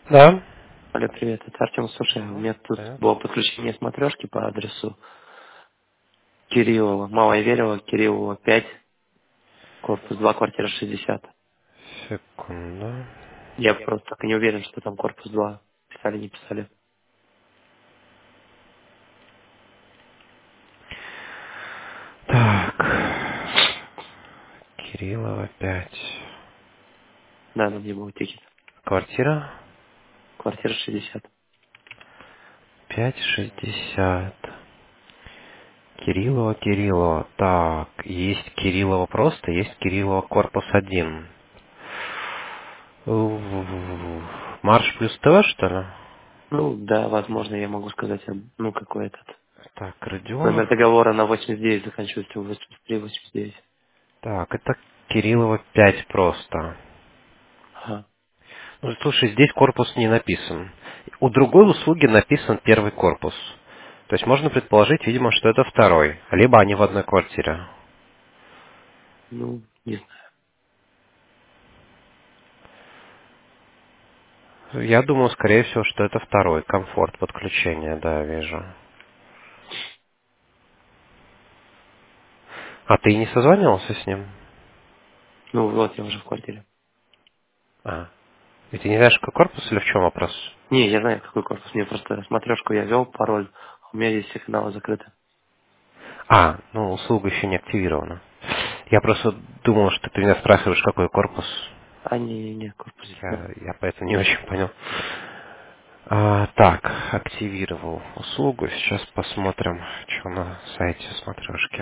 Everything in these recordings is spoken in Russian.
Да? Алло, привет, это Артем. Слушай, у меня тут Привет. было подключение смотрешки по адресу Кириллова, Малая Верева, Кириллова 5, корпус 2, квартира 60. Секунду. Я просто так и не уверен, что там корпус 2. Писали, не писали. Так. Кириллова 5. Да, на мне был тикет. Квартира Квартира 60. 560. Кириллова. Так, есть Кириллова просто, есть Кириллова корпус 1. Марш плюс ТВ, что ли? Ну, да, возможно, я могу сказать, какой этот. Так, Родионов. Номер договора на 89 заканчивается 83-89. Так, это Кириллова 5 просто. Ага. Ну, слушай, здесь корпус не написан. У другой услуги написан первый корпус. То есть можно предположить, видимо, что это второй. Либо они в одной квартире. Ну, не знаю. Я думаю, скорее всего, что это второй. Комфорт подключения, да, вижу. А ты не созванивался с ним? Ну, вот, я уже в квартире. А. И ты не знаешь, какой корпус или в чем вопрос? Не, я знаю, какой корпус. Мне просто смотрешку я ввел, пароль. У меня здесь все каналы закрыты. А, ну, услуга еще не активирована. Я просто думал, что ты меня спрашиваешь, какой корпус. А, не, корпус. Да. Я поэтому не очень понял. Так, активировал услугу. Сейчас посмотрим, что на сайте смотрешки.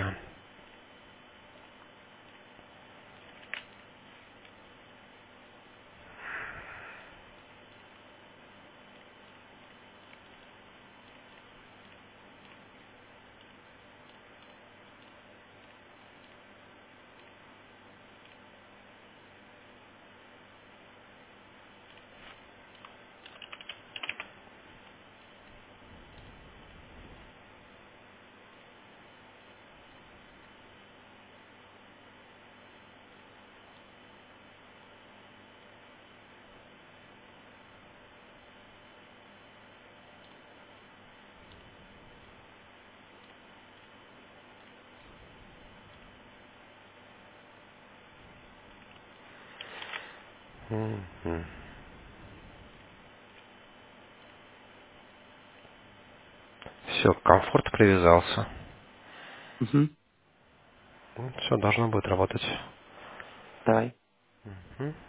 Все, комфорт привязался. Угу. Все, должно будет работать. Давай.